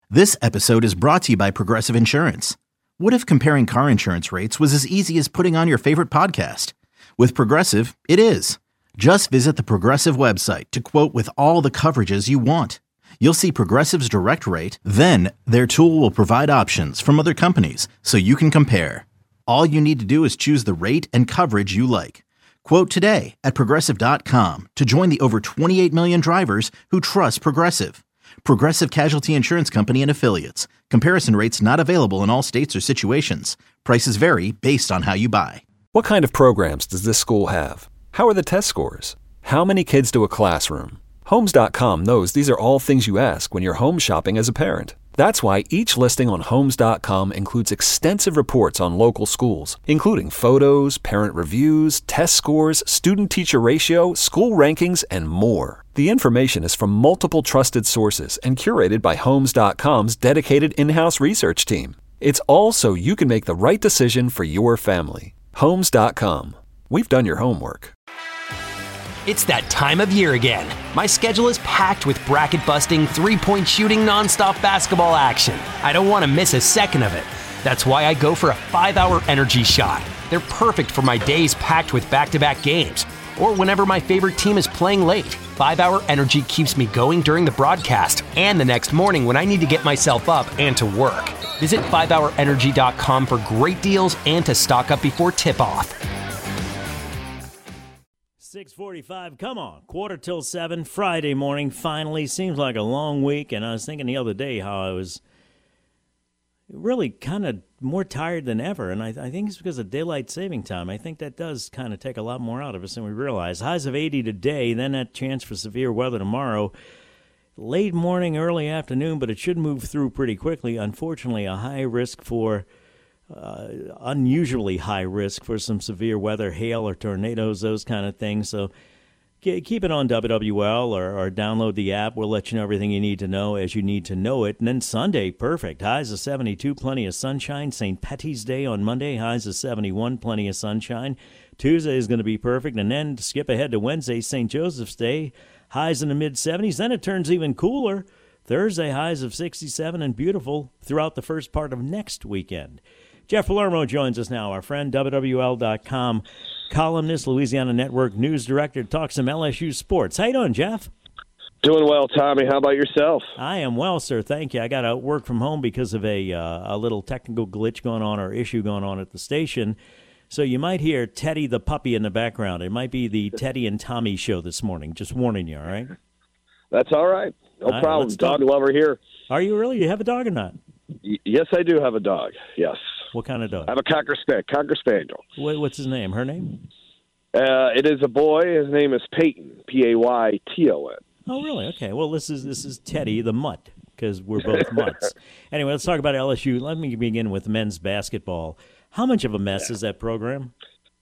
This episode is brought to you by Progressive Insurance. What if comparing car insurance rates was as easy as putting on your favorite podcast? With Progressive, it is. Just visit the Progressive website to quote with all the coverages you want. You'll see Progressive's direct rate, then their tool will provide options from other companies so you can compare. All you need to do is choose the rate and coverage you like. Quote today at Progressive.com to join the over 28 million drivers who trust Progressive. Progressive Casualty Insurance Company and Affiliates. Comparison rates not available in all states or situations. Prices vary based on how you buy. What kind of programs does this school have? How are the test scores? How many kids do a classroom? Homes.com knows these are all things you ask when you're home shopping as a parent. That's why each listing on Homes.com includes extensive reports on local schools, including photos, parent reviews, test scores, student-teacher ratio, school rankings, and more. The information is from multiple trusted sources and curated by Homes.com's dedicated in-house research team. It's all so you can make the right decision for your family. Homes.com. We've done your homework. It's that time of year again. My schedule is packed with bracket-busting, three-point shooting, nonstop basketball action. I don't want to miss a second of it. That's why I go for a 5-hour energy shot. They're perfect for my days packed with back-to-back games, or whenever my favorite team is playing late. 5-hour energy keeps me going during the broadcast and the next morning when I need to get myself up and to work. Visit 5hourenergy.com for great deals and to stock up before tip-off. 6:45, come on, 6:45, Friday morning, finally. Seems like a long week, and I was thinking the other day how I was really kind of more tired than ever, and I think it's because of daylight saving time. I think that does kind of take a lot more out of us than we realize. Highs of 80 today, then that chance for severe weather tomorrow. Late morning, early afternoon, but it should move through pretty quickly. Unfortunately, a high risk for unusually high risk for some severe weather, hail or tornadoes, those kind of things. So keep it on WWL or download the app. We'll let you know everything you need to know as you need to know it. And then Sunday, perfect. Highs of 72, plenty of sunshine. St. Patty's Day on Monday, highs of 71, plenty of sunshine. Tuesday is going to be perfect. And then skip ahead to Wednesday, St. Joseph's Day, highs in the mid-70s. Then it turns even cooler. Thursday, highs of 67 and beautiful throughout the first part of next weekend. Jeff Palermo joins us now, our friend, WWL.com columnist, Louisiana Network news director, talks some LSU sports. How you doing, Jeff? Doing well, Tommy. How about yourself? I am well, sir. Thank you. I got to work from home because of a little technical glitch going on or issue going on at the station. So you might hear Teddy the puppy in the background. It might be the Teddy and Tommy show this morning. Just warning you, all right? That's all right. No problem. Dog lover here. Are you really? You have a dog or not? Yes, I do have a dog. Yes. What kind of dog? I have a Cocker Spaniel. What's his name? Her name? It is a boy. His name is Peyton. Payton. Oh, really? Okay. Well, this is Teddy the mutt because we're both mutts. Anyway, let's talk about LSU. Let me begin with men's basketball. How much of a mess is that program?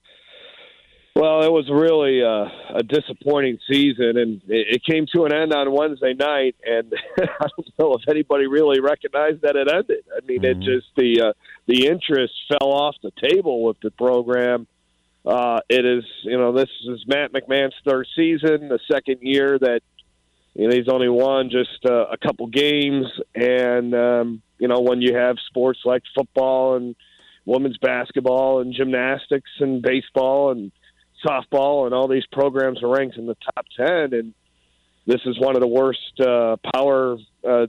Well, it was really a disappointing season, and it came to an end on Wednesday night, and I don't know if anybody really recognized that it ended. I mean, it just the interest fell off the table with the program. It is, this is Matt McMahon's third season, the second year that he's only won just a couple games, and when you have sports like football and women's basketball and gymnastics and baseball and softball and all these programs are ranked in the top 10, and this is one of the worst Power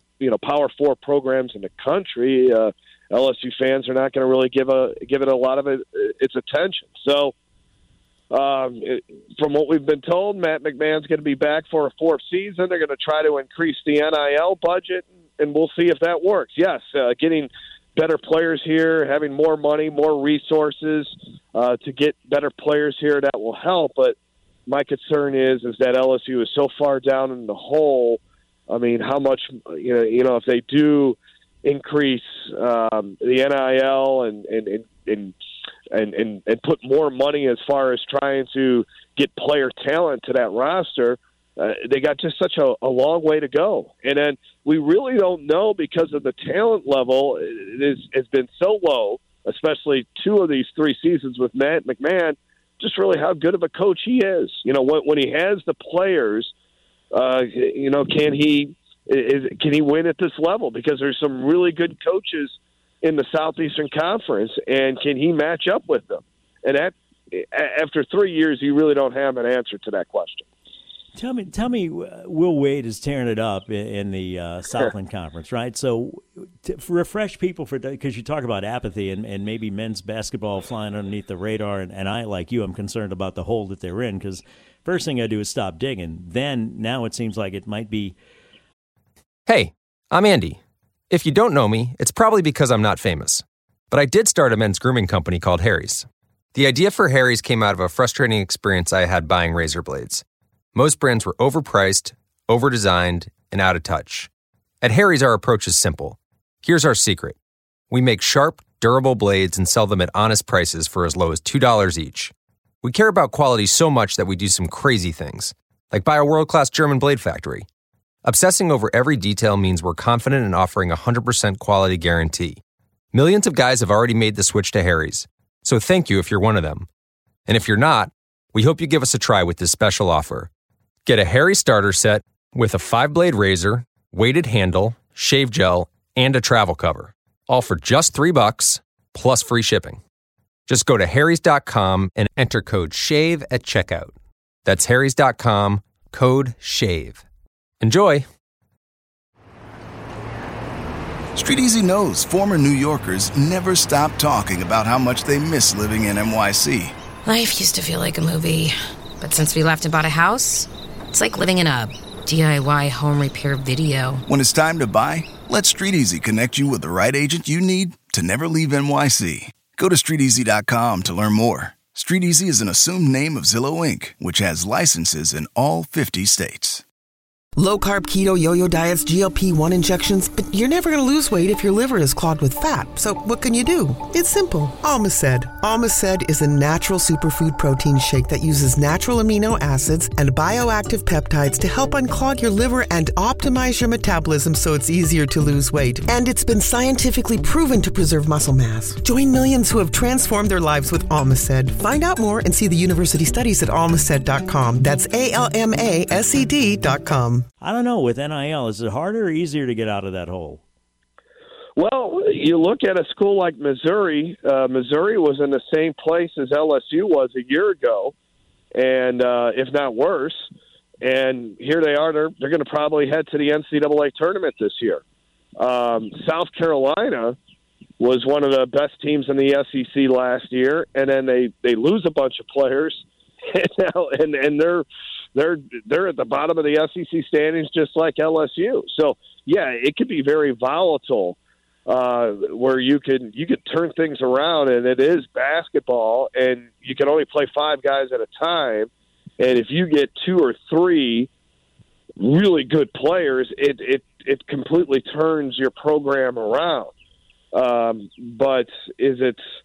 4 programs in the country. LSU fans are not going to really give it a lot of its attention. So, from what we've been told, Matt McMahon's going to be back for a fourth season. They're going to try to increase the NIL budget, and we'll see if that works. Yes, getting better players here, having more money, more resources to get better players here, that will help. But my concern is that LSU is so far down in the hole. I mean, how much, if they do increase the NIL and put more money as far as trying to get player talent to that roster, they got just such a long way to go. And then we really don't know, because of the talent level has been so low, especially 2 of these 3 seasons with Matt McMahon, just really how good of a coach he is. When he has the players, can he Can he win at this level? Because there's some really good coaches in the Southeastern Conference, and can he match up with them? And after 3 years, you really don't have an answer to that question. Tell me, Will Wade is tearing it up in the Southland Conference, right? So to refresh people, because you talk about apathy and maybe men's basketball flying underneath the radar, and I, like you, I'm concerned about the hole that they're in, because first thing I do is stop digging. Then, now it seems like it might be... Hey, I'm Andy. If you don't know me, it's probably because I'm not famous. But I did start a men's grooming company called Harry's. The idea for Harry's came out of a frustrating experience I had buying razor blades. Most brands were overpriced, overdesigned, and out of touch. At Harry's, our approach is simple. Here's our secret. We make sharp, durable blades and sell them at honest prices for as low as $2 each. We care about quality so much that we do some crazy things, like buy a world-class German blade factory. Obsessing over every detail means we're confident in offering a 100% quality guarantee. Millions of guys have already made the switch to Harry's, so thank you if you're one of them. And if you're not, we hope you give us a try with this special offer. Get a Harry's starter set with a 5-blade razor, weighted handle, shave gel, and a travel cover, all for just $3 plus free shipping. Just go to harrys.com and enter code SHAVE at checkout. That's harrys.com, code SHAVE. Enjoy! Street Easy knows former New Yorkers never stop talking about how much they miss living in NYC. Life used to feel like a movie, but since we left and bought a house, it's like living in a DIY home repair video. When it's time to buy, let Street Easy connect you with the right agent you need to never leave NYC. Go to StreetEasy.com to learn more. Street Easy is an assumed name of Zillow Inc., which has licenses in all 50 states. Low-carb, keto, yo-yo diets, GLP-1 injections, but you're never going to lose weight if your liver is clogged with fat. So what can you do? It's simple. Almaced. Almaced is a natural superfood protein shake that uses natural amino acids and bioactive peptides to help unclog your liver and optimize your metabolism so it's easier to lose weight. And it's been scientifically proven to preserve muscle mass. Join millions who have transformed their lives with Almaced. Find out more and see the university studies at almaced.com. That's ALMASED.com. I don't know, with NIL, is it harder or easier to get out of that hole? Well, you look at a school like Missouri. Missouri was in the same place as LSU was a year ago, and if not worse. And here they are. They're going to probably head to the NCAA tournament this year. South Carolina was one of the best teams in the SEC last year, and then they lose a bunch of players, and they're at the bottom of the SEC standings just like LSU. So, yeah, it could be very volatile where you could turn things around, and it is basketball, and you can only play 5 guys at a time. And if you get 2 or 3 really good players, it completely turns your program around. But is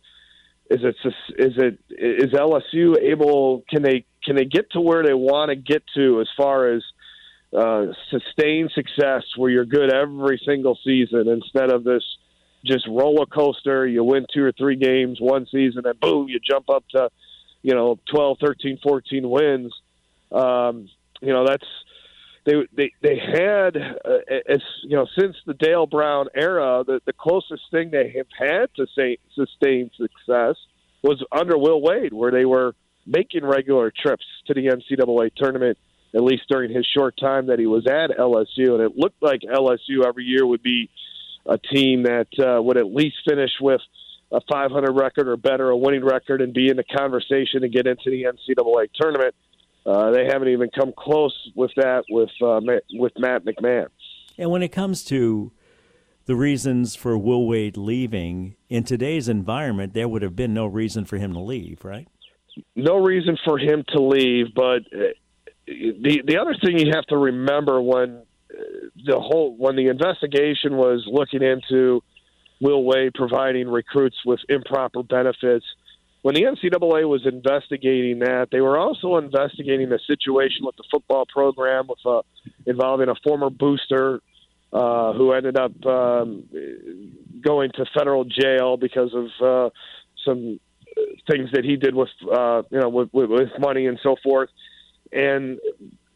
LSU able? Can they get to where they want to get to as far as sustained success, where you're good every single season instead of this just roller coaster? You win 2 or 3 games one season, and boom, you jump up to 12, 13, 14 wins. That's they had since the Dale Brown era, the closest thing they have had to sustained success was under Will Wade, where they were making regular trips to the NCAA tournament, at least during his short time that he was at LSU. And it looked like LSU every year would be a team that would at least finish with a 500 record or better, a winning record, and be in the conversation to get into the NCAA tournament. They haven't even come close with that with Matt McMahon. And when it comes to the reasons for Will Wade leaving, in today's environment, there would have been no reason for him to leave, right? No reason for him to leave, but the other thing you have to remember when the investigation was looking into Will Wade providing recruits with improper benefits, when the NCAA was investigating that, they were also investigating the situation with the football program involving a former booster who ended up going to federal jail because of some things that he did with money and so forth. And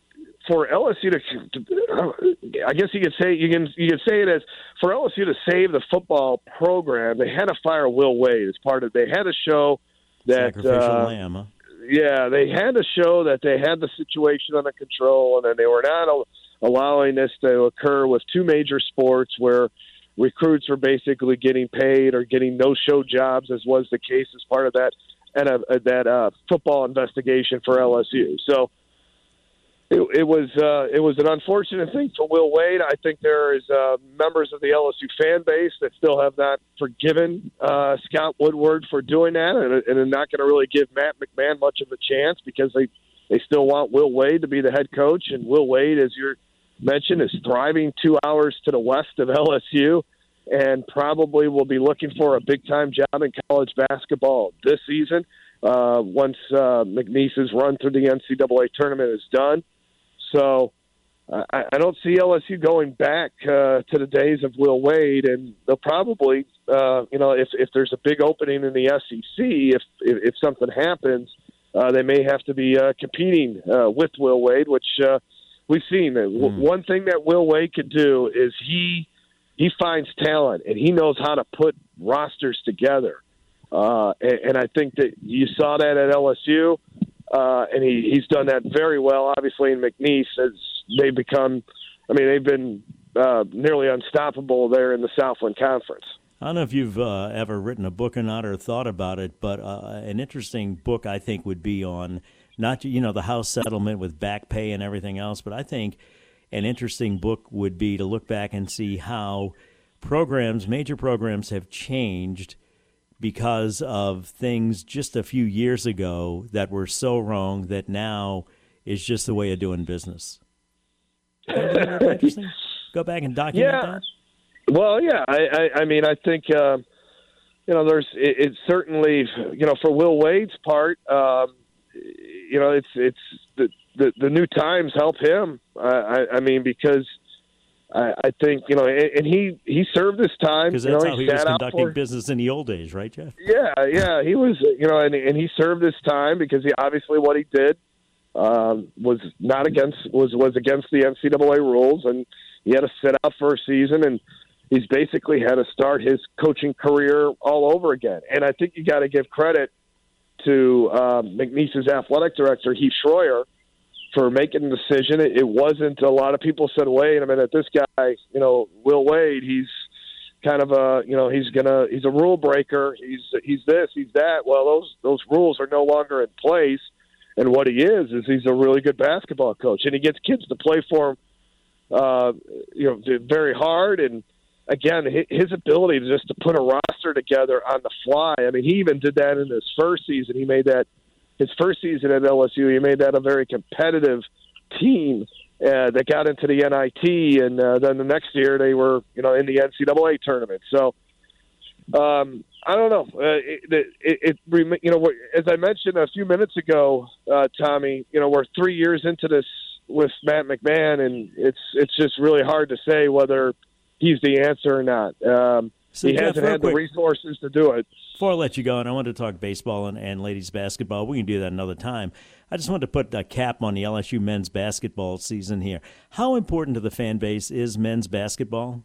for LSU to, I guess you could say it as for LSU to save the football program, they had to fire Will Wade as part of. They had to show that sacrificial lamb. Huh? Yeah, they had to show that they had the situation under control, and then they were not allowing this to occur with two major sports where recruits were basically getting paid or getting no-show jobs, as was the case as part of that football investigation for LSU. So it was an unfortunate thing for Will Wade. I think there is members of the LSU fan base that still have not forgiven Scott Woodward for doing that, and are not going to really give Matt McMahon much of a chance because they still want Will Wade to be the head coach. And Will Wade, as you mentioned, is thriving 2 hours to the west of LSU and probably will be looking for a big-time job in college basketball this season once McNeese's run through the NCAA tournament is done. So I don't see LSU going back to the days of Will Wade, and they'll probably, if there's a big opening in the SEC, if something happens, they may have to be competing with Will Wade, which we've seen. One thing that Will Wade could do is he finds talent, and he knows how to put rosters together. And I think that you saw that at LSU. And he's done that very well, obviously, in McNeese as they've become, they've been nearly unstoppable there in the Southland Conference. I don't know if you've ever written a book or not or thought about it, but an interesting book I think would be on not, the House settlement with back pay and everything else, but I think an interesting book would be to look back and see how major programs have changed because of things just a few years ago that were so wrong that now is just the way of doing business. Interesting. Go back and document that. Well, yeah. I think there's it's certainly for Will Wade's part, it's the new times help him. Because I think, and he served his time. Because that's how he was conducting business in the old days, right, Jeff? Yeah, he was, and he served his time because he obviously what he did was against the NCAA rules, and he had to sit out for a season, and he's basically had to start his coaching career all over again. And I think you got to give credit to McNeese's athletic director, Heath Schroyer, for making the decision. It wasn't, a lot of people said, wait a minute, this guy, Will Wade, he's kind of he's a rule breaker. He's this, he's that. Well, those rules are no longer in place. And what he is he's a really good basketball coach, and he gets kids to play for him, very hard. And again, his ability to just to put a roster together on the fly. He even did that in his first season. He made that. His first season at LSU, he made that a very competitive team that got into the NIT, and then the next year they were, in the NCAA tournament. So I don't know. As I mentioned a few minutes ago, Tommy, we're 3 years into this with Matt McMahon, and it's just really hard to say whether he's the answer or not. He hasn't had the resources to do it. Before I let you go, and I wanted to talk baseball and ladies basketball. We can do that another time. I just wanted to put a cap on the LSU men's basketball season here. How important to the fan base is men's basketball?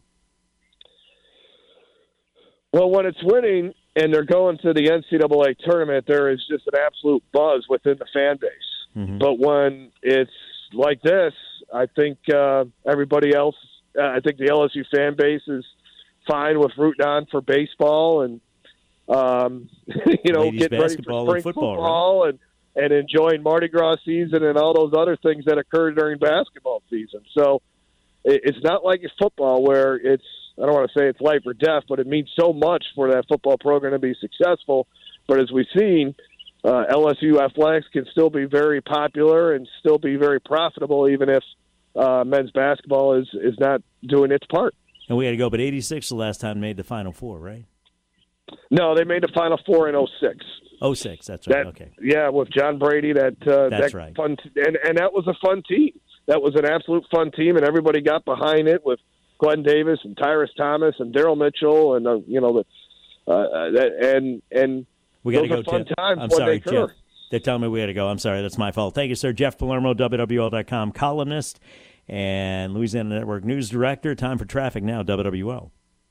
Well, when it's winning and they're going to the NCAA tournament, there is just an absolute buzz within the fan base. Mm-hmm. But when it's like this, I think everybody else, I think the LSU fan base is fine with rooting on for baseball and getting ready for spring football, right? and enjoying Mardi Gras season and all those other things that occur during basketball season. So it's not like it's football where it's, I don't want to say it's life or death, but it means so much for that football program to be successful. But as we've seen, LSU athletics can still be very popular and still be very profitable, even if men's basketball is not doing its part. And we had to go, but 86 the last time made the Final Four, right? No, they made the Final Four in 06. 06, that's right. Okay. Yeah, with John Brady. That's right. Fun and that was a fun team. That was an absolute fun team, and everybody got behind it with Glenn Davis and Tyrus Thomas and Daryl Mitchell, and and we got to go, fun Jeff. times I'm when sorry, they occur. Jeff. They're telling me we got to go. I'm sorry. That's my fault. Thank you, sir. Jeff Palermo, WWL.com columnist and Louisiana Network News Director. Time for traffic now, WWL.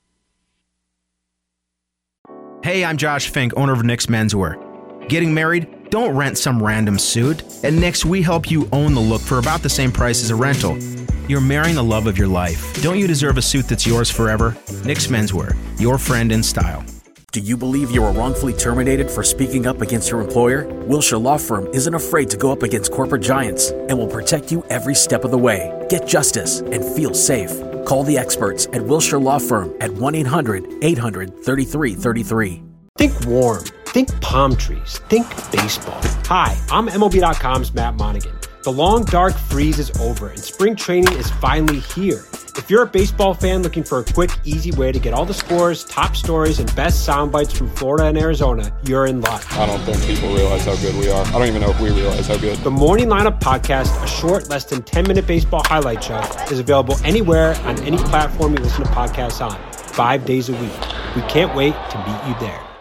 Hey, I'm Josh Fink, owner of Nick's Menswear. Getting married? Don't rent some random suit. At Nick's, we help you own the look for about the same price as a rental. You're marrying the love of your life. Don't you deserve a suit that's yours forever? Nick's Menswear, your friend in style. Do you believe you were wrongfully terminated for speaking up against your employer? Wilshire Law Firm isn't afraid to go up against corporate giants and will protect you every step of the way. Get justice and feel safe. Call the experts at Wilshire Law Firm at 1-800-800-3333. Think warm. Think palm trees. Think baseball. Hi, I'm MLB.com's Matt Monaghan. The long, dark freeze is over, and spring training is finally here. If you're a baseball fan looking for a quick, easy way to get all the scores, top stories, and best sound bites from Florida and Arizona, you're in luck. I don't think people realize how good we are. I don't even know if we realize how good. The Morning Lineup Podcast, a short, less than 10-minute baseball highlight show, is available anywhere on any platform you listen to podcasts on, 5 days a week. We can't wait to meet you there.